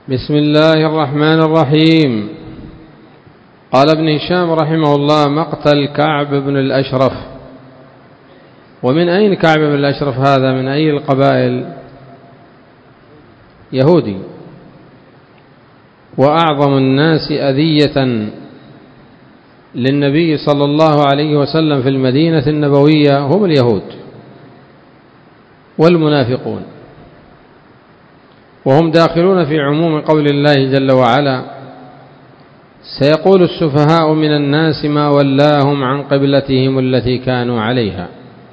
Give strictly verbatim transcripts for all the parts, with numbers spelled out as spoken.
بسم الله الرحمن الرحيم. قال ابن هشام رحمه الله: مقتل كعب بن الأشرف. ومن أين كعب بن الأشرف هذا؟ من أي القبائل؟ يهودي، وأعظم الناس أذية للنبي صلى الله عليه وسلم في المدينة النبوية هم اليهود والمنافقون، وهم داخلون في عموم قول الله جل وعلا: سيقول السفهاء من الناس ما ولاهم عن قبلتهم التي كانوا عليها.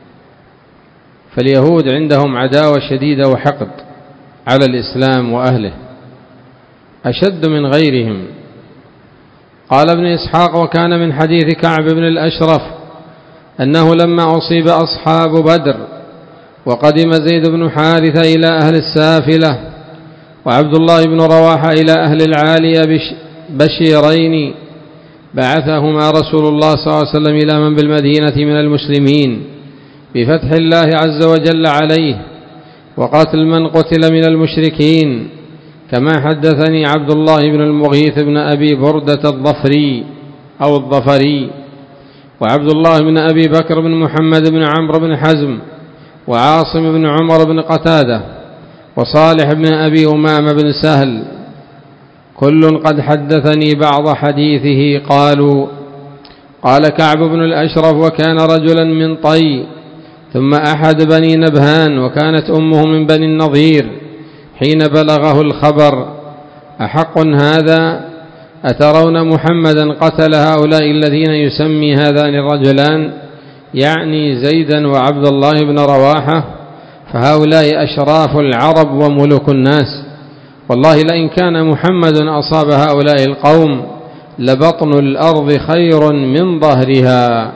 فاليهود عندهم عداوة شديدة وحقد على الإسلام وأهله أشد من غيرهم. قال ابن إسحاق: وكان من حديث كعب بن الأشرف أنه لما أصيب أصحاب بدر وقدم زيد بن حارثة إلى أهل السافلة وعبد الله بن رواحة إلى أهل العالية بشيرين بعثهما رسول الله صلى الله عليه وسلم إلى من بالمدينة من المسلمين بفتح الله عز وجل عليه وقتل من قتل من المشركين، كما حدثني عبد الله بن المغيث بن أبي بردة الظفري أو الظفري، وعبد الله بن أبي بكر بن محمد بن عمرو بن حزم، وعاصم بن عمر بن قتادة، وصالح بن أبي أمامة بن سهل، كل قد حدثني بعض حديثه. قالوا: قال كعب بن الأشرف: وكان رجلا من طي ثم أحد بني نبهان، وكانت أمه من بني النضير، حين بلغه الخبر: أحق هذا؟ أترون محمدا قتل هؤلاء الذين يسمي هذان الرجلان، يعني زيدا وعبد الله بن رواحة، فهؤلاء أشراف العرب وملوك الناس، والله لئن كان محمد أصاب هؤلاء القوم لبطن الأرض خير من ظهرها.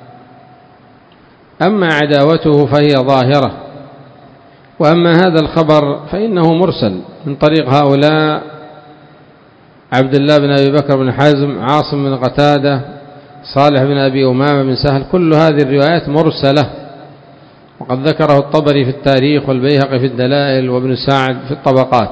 أما عداوته فهي ظاهرة، وأما هذا الخبر فإنه مرسل من طريق هؤلاء: عبد الله بن أبي بكر بن حزم، عاصم بن قتادة، صالح بن أبي أمامة بن سهل، كل هذه الروايات مرسلة، وقد ذكره الطبري في التاريخ والبيهقي في الدلائل وابن سعد في الطبقات.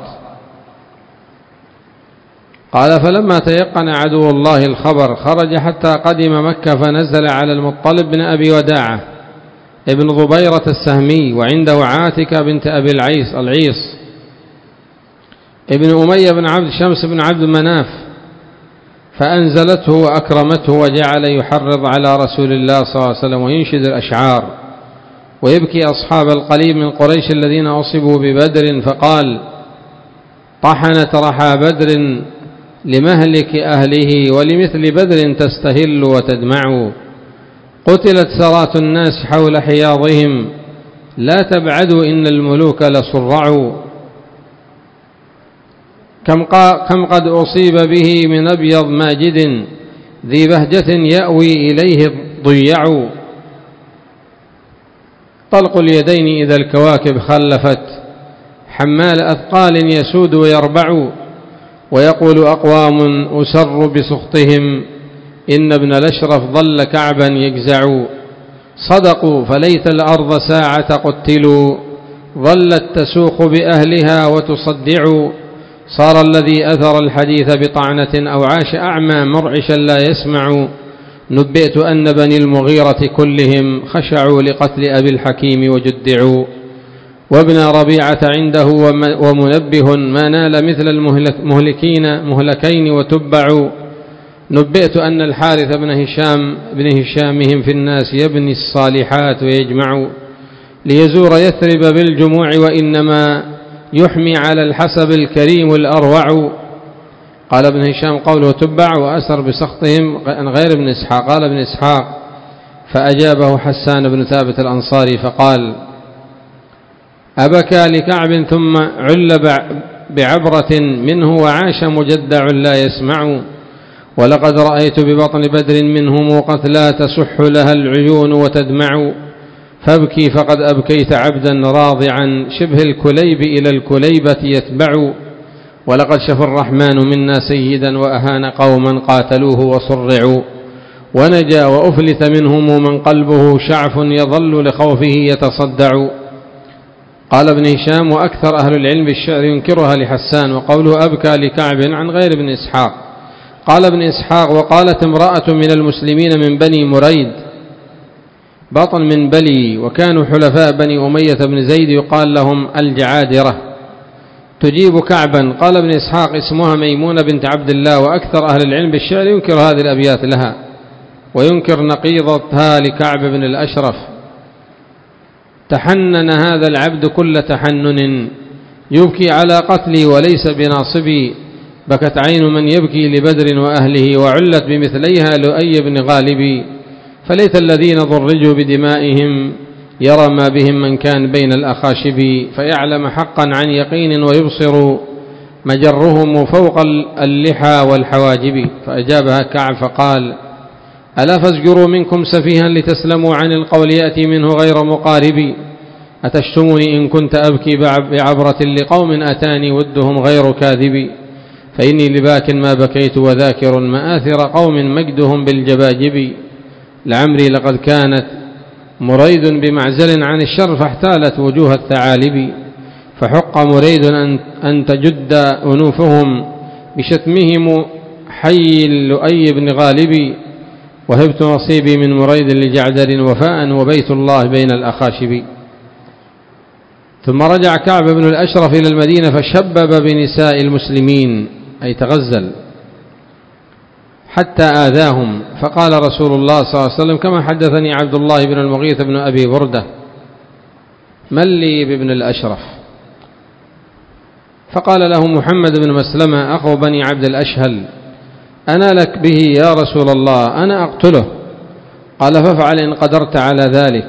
قال: فلما تيقن عدو الله الخبر خرج حتى قدم مكة، فنزل على المطلب بن أبي وداعة ابن ضبيرة السهمي، وعنده عاتكة بنت أبي العيس العيص ابن أمية بن عبد شمس بن عبد مناف، فأنزلته وأكرمته، وجعل يحرض على رسول الله صلى الله عليه وسلم وينشد الأشعار ويبكي أصحاب القليب من قريش الذين أصبوا ببدر، فقال: طحنت رحى بدر لمهلك أهله، ولمثل بدر تستهل وتدمع، قتلت سرات الناس حول حياضهم، لا تبعدوا إن الملوك لصرعوا، كم قد أصيب به من أبيض ماجد، ذي بهجة يأوي إليه ضيع، طلق اليدين إذا الكواكب خلفت، حمال أثقال يسود ويربع، ويقول أقوام أسر بسخطهم، إن ابن الأشرف ظل كعبا يجزع، صدقوا فليت الأرض ساعة قتلوا، ظلت تسوق بأهلها وتصدع، صار الذي أثر الحديث بطعنة أو عاش أعمى مرعشا لا يسمع، نبئت أن بني المغيرة كلهم خشعوا لقتل أبي الحكيم وجدعوا، وابن ربيعة عنده ومنبه ما نال مثل المهلكين مهلكين وتبعوا، نبئت أن الحارث بن هشام بن هشامهم في الناس يبني الصالحات ويجمع، ليزور يثرب بالجموع، وإنما يحمي على الحسب الكريم الأروع. قال ابن هشام: قوله تبع وأسر بسخطهم عن غير ابن إسحاق. قال ابن إسحاق: فأجابه حسان بن ثابت الأنصاري فقال: أبكى لكعب ثم عل بعبرة منه، وعاش مجدع لا يسمع، ولقد رأيت ببطن بدر منهم قتلى تصح لها العيون وتدمع، فابكي فقد أبكيت عبدا راضعا، شبه الكليب إلى الكليبة يتبع، ولقد شفى الرحمن منا سيدا، وأهان قوما قاتلوه وصرعوا، ونجا وأفلت منهم من قلبه شعف يظل لخوفه يتصدع. قال ابن هشام: وأكثر أهل العلم بالشعر ينكرها لحسان، وقوله أبكى لكعب عن غير ابن إسحاق. قال ابن إسحاق: وقالت امرأة من المسلمين من بني مريد بطن من بلي، وكانوا حلفاء بني أمية بن زيد يقال لهم الجعادرة، تجيب كعبا. قال ابن إسحاق: اسمها ميمونة بنت عبد الله. وأكثر أهل العلم بالشعر ينكر هذه الأبيات لها، وينكر نقيضتها لكعب بن الأشرف: تحنن هذا العبد كل تحنن، يبكي على قتلي وليس بناصبي، بكت عين من يبكي لبدر وأهله، وعلت بمثليها لؤي بن غالب، فليت الذين ضرجوا بدمائهم يرى ما بهم من كان بين الأخاشب، فيعلم حقا عن يقين ويبصر مجرهم فوق اللحى والحواجب. فأجابها كعب فقال: ألا فاسجروا منكم سفيها لتسلموا عن القول يأتي منه غير مقارب، أتشتمني إن كنت أبكي بعبرة لقوم أتاني ودهم غير كاذب، فإني لباك ما بكيت وذاكر مآثر قوم مجدهم بالجباجب، لعمري لقد كانت مريد بمعزل عن الشر فاحتالت وجوه الثعالب، فحق مريد أن تجد أنوفهم بشتمهم حي اللؤي بن غالب، وهبت نصيبي من مريد لجعدر وفاء وبيت الله بين الأخاشب. ثم رجع كعب بن الأشرف إلى المدينة فشبب بنساء المسلمين، أي تغزل، حتى آذاهم، فقال رسول الله صلى الله عليه وسلم كما حدثني عبد الله بن المغيث بن أبي بردة: من لي بابن الأشرف؟ فقال له محمد بن مسلمة أخو بني عبد الأشهل: أنا لك به يا رسول الله، أنا أقتله. قال: فافعل إن قدرت على ذلك.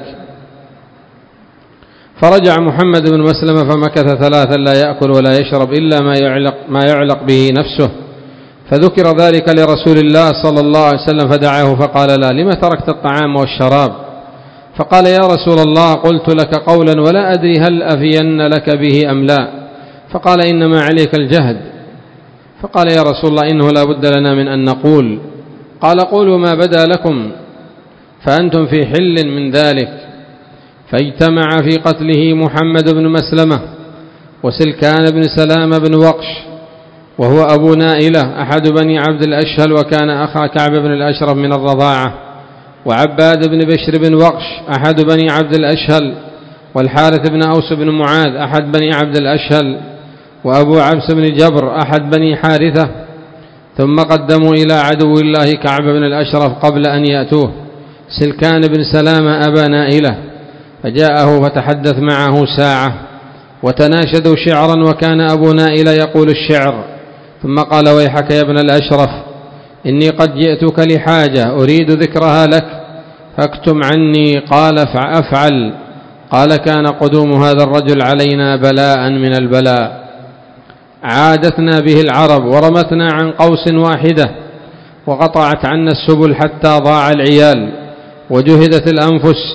فرجع محمد بن مسلمة فمكث ثلاثا لا يأكل ولا يشرب إلا ما يعلق, ما يعلق به نفسه، فذكر ذلك لرسول الله صلى الله عليه وسلم فدعاه فقال: لا، لما تركت الطعام والشراب؟ فقال: يا رسول الله، قلت لك قولا ولا أدري هل أفين لك به أم لا. فقال: إنما عليك الجهد. فقال: يا رسول الله، إنه لا بد لنا من أن نقول. قال: قولوا ما بدا لكم فأنتم في حل من ذلك. فاجتمع في قتله محمد بن مسلمة وسلكان بن سلام بن وقش وهو أبو نائلة أحد بني عبد الأشهل، وكان أخا كعب بن الأشرف من الرضاعة، وعباد بن بشر بن وقش أحد بني عبد الأشهل، والحارث بن أوس بن معاذ أحد بني عبد الأشهل، وأبو عبس بن جبر أحد بني حارثة. ثم قدموا إلى عدو الله كعب بن الأشرف قبل أن يأتوه سلكان بن سلام أبا نائلة، فجاءه فتحدث معه ساعة وتناشدوا شعرا، وكان أبو نائلة يقول الشعر، ثم قال: ويحك يا ابن الأشرف، إني قد جئتك لحاجة أريد ذكرها لك فاكتم عني. قال: فأفعل. قال: كان قدوم هذا الرجل علينا بلاء من البلاء، عادتنا به العرب ورمتنا عن قوس واحدة، وقطعت عنا السبل حتى ضاع العيال وجهدت الأنفس،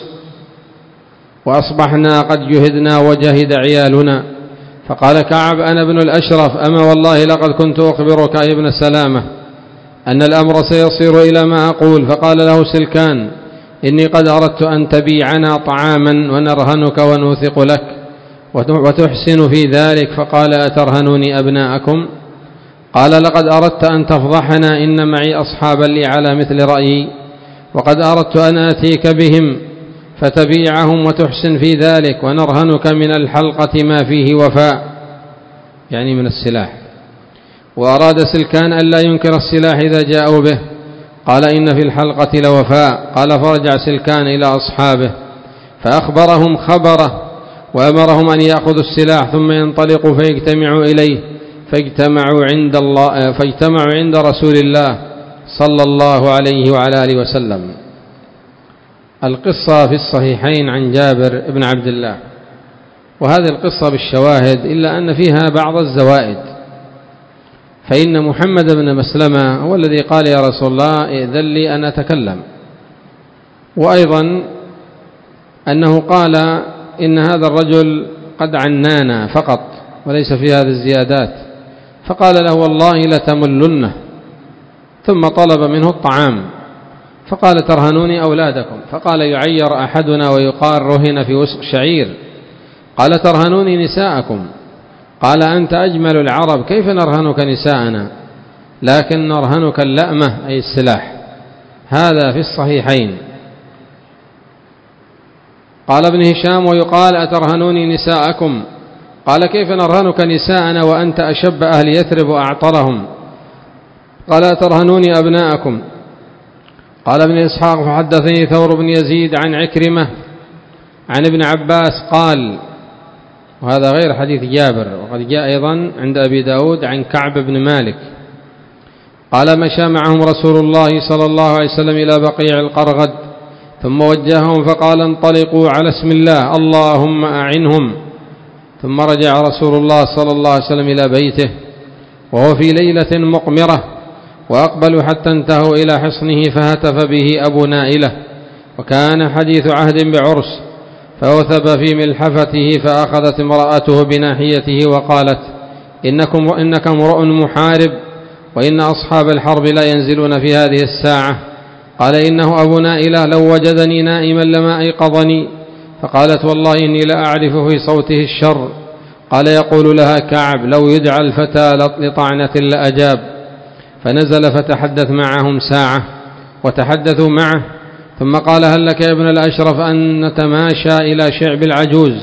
وأصبحنا قد جهدنا وجهد عيالنا. فقال كعب: أنا ابن الأشرف، أما والله لقد كنت أخبرك يا ابن السلامة أن الأمر سيصير إلى ما أقول. فقال له سلكان: إني قد أردت أن تبيعنا طعاما ونرهنك ونوثق لك وتحسن في ذلك. فقال: أترهنوني أبناءكم؟ قال: لقد أردت أن تفضحنا، إن معي أصحابا لي على مثل رأيي، وقد أردت أن آتيك بهم فتبيعهم وتحسن في ذلك، ونرهنك من الحلقة ما فيه وفاء، يعني من السلاح. وأراد سلكان ألا ينكر السلاح إذا جاءوا به، قال: إن في الحلقة لوفاء. قال: فرجع سلكان إلى أصحابه فأخبرهم خبره، وأمرهم أن يأخذوا السلاح ثم ينطلقوا فيجتمعوا إليه، فاجتمعوا عند الله فاجتمعوا عند رسول الله صلى الله عليه وعلى آله وسلم. القصة في الصحيحين عن جابر بن عبد الله، وهذه القصة بالشواهد إلا أن فيها بعض الزوائد. فإن محمد بن مسلمة هو الذي قال: يا رسول الله، ائذن لي أن أتكلم. وأيضا أنه قال: إن هذا الرجل قد عنانا فقط وليس في هذه الزيادات. فقال له: والله لتملنه. ثم طلب منه الطعام، فقال: ترهنوني أولادكم. فقال: يعير أحدنا ويقال رهن في وسق شعير، قال ترهنوني نساءكم. قال أنت أجمل العرب، كيف نرهنك نساءنا؟ لكن نرهنك اللأمة أي السلاح. هذا في الصحيحين. قال ابن هشام ويقال أترهنوني نساءكم؟ قال كيف نرهنك نساءنا وأنت أشب أهل يثرب وأعطرهم؟ قال أترهنوني أبناءكم؟ قال ابن إسحاق فحدثني ثور بن يزيد عن عكرمة عن ابن عباس قال، وهذا غير حديث جابر، وقد جاء أيضا عند أبي داود عن كعب بن مالك قال مشى معهم رسول الله صلى الله عليه وسلم إلى بقيع القرغد ثم وجههم فقال انطلقوا على اسم الله اللهم أعنهم. ثم رجع رسول الله صلى الله عليه وسلم إلى بيته وهو في ليلة مقمرة، وأقبلوا حتى انتهوا إلى حصنه فهتف به أبو نائلة، وكان حديث عهد بعرس، فوثب في ملحفته فأخذت امرأته بناحيته وقالت إنكم إنك امرؤ محارب، وإن أصحاب الحرب لا ينزلون في هذه الساعة. قال إنه أبو نائلة لو وجدني نائما لما أيقظني. فقالت والله إني لأعرف في صوته الشر. قال يقول لها كعب لو يدعى الفتى لطعنة لأجاب. فنزل فتحدث معهم ساعة وتحدثوا معه، ثم قال هل لك يا ابن الأشرف أن نتماشى إلى شعب العجوز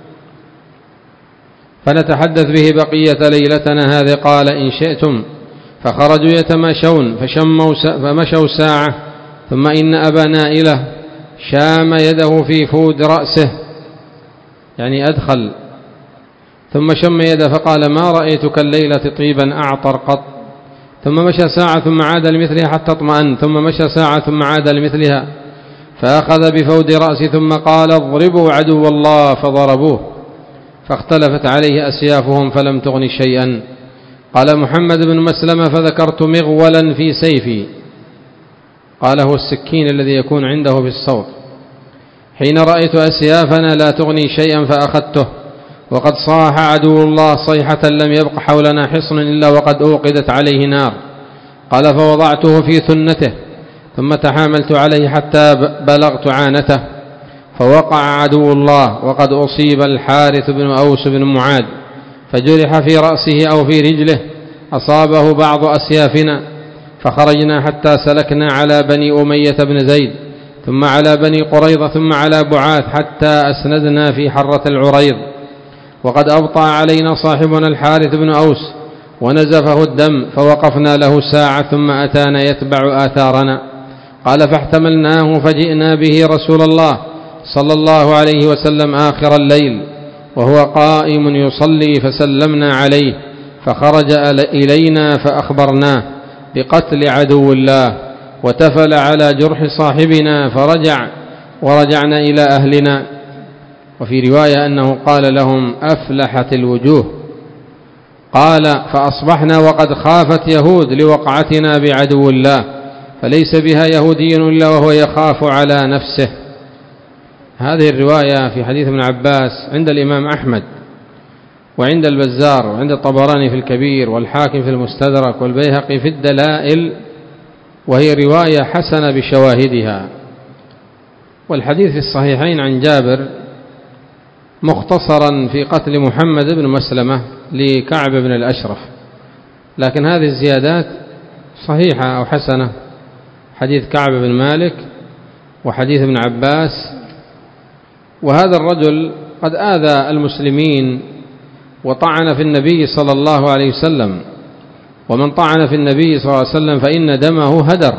فنتحدث به بقية ليلتنا هذه؟ قال إن شئتم. فخرجوا يتماشون فمشوا ساعة، ثم إن أبا نائلة شام يده في فود رأسه، يعني أدخل، ثم شم يده فقال ما رأيتك الليلة طيبا أعطر قط. ثم مشى ساعة ثم عاد لمثلها حتى اطمأن، ثم مشى ساعة ثم عاد لمثلها فأخذ بفود رأسه ثم قال اضربوا عدو الله، فضربوه فاختلفت عليه أسيافهم فلم تغن شيئا. قال محمد بن مسلمة فذكرت مغولا في سيفي، قال هو السكين الذي يكون عنده في الصوت، حين رأيت أسيافنا لا تغني شيئا فأخذته، وقد صاح عدو الله صيحة لم يبق حولنا حصن إلا وقد أوقدت عليه نار. قال فوضعته في ثنته ثم تحاملت عليه حتى بلغت عانته، فوقع عدو الله وقد أصيب الحارث بن أوس بن معاذ، فجرح في رأسه أو في رجله، أصابه بعض أسيافنا، فخرجنا حتى سلكنا على بني أمية بن زيد ثم على بني قريظة ثم على بعاث حتى أسندنا في حرة العريض، وقد أبطأ علينا صاحبنا الحارث بن أوس ونزفه الدم، فوقفنا له ساعة ثم أتانا يتبع آثارنا. قال فاحتملناه فجئنا به رسول الله صلى الله عليه وسلم آخر الليل وهو قائم يصلي، فسلمنا عليه فخرج إلينا فأخبرناه بقتل عدو الله، وتفل على جرح صاحبنا فرجع ورجعنا إلى أهلنا. وفي رواية أنه قال لهم أفلحت الوجوه. قال فأصبحنا وقد خافت يهود لوقعتنا بعدو الله، فليس بها يهودي إلا وهو يخاف على نفسه. هذه الرواية في حديث ابن عباس عند الإمام أحمد وعند البزار وعند الطبراني في الكبير والحاكم في المستدرك والبيهقي في الدلائل، وهي رواية حسنة بشواهدها. والحديث في الصحيحين عن جابر مختصرا في قتل محمد بن مسلمة لكعب بن الأشرف، لكن هذه الزيادات صحيحة أو حسنة، حديث كعب بن مالك وحديث ابن عباس. وهذا الرجل قد آذى المسلمين وطعن في النبي صلى الله عليه وسلم، ومن طعن في النبي صلى الله عليه وسلم فإن دمه هدر،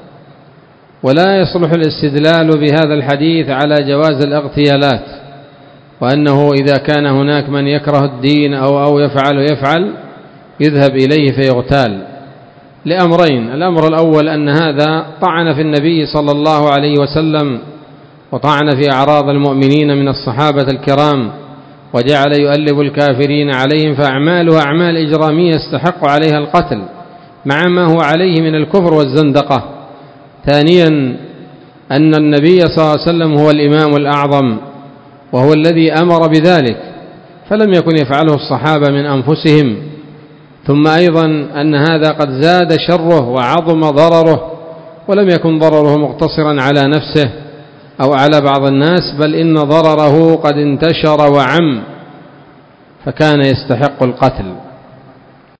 ولا يصلح الاستدلال بهذا الحديث على جواز الاغتيالات، وأنه إذا كان هناك من يكره الدين أو أو يفعل يفعل يذهب إليه فيغتال، لأمرين: الأمر الأول أن هذا طعن في النبي صلى الله عليه وسلم وطعن في أعراض المؤمنين من الصحابة الكرام، وجعل يؤلب الكافرين عليهم، فأعماله أعمال إجرامية يستحق عليها القتل مع ما هو عليه من الكفر والزندقة. ثانيا أن النبي صلى الله عليه وسلم هو الإمام الأعظم وهو الذي أمر بذلك، فلم يكن يفعله الصحابة من أنفسهم. ثم أيضا أن هذا قد زاد شره وعظم ضرره، ولم يكن ضرره مقتصرا على نفسه، أو على بعض الناس، بل إن ضرره قد انتشر وعم، فكان يستحق القتل.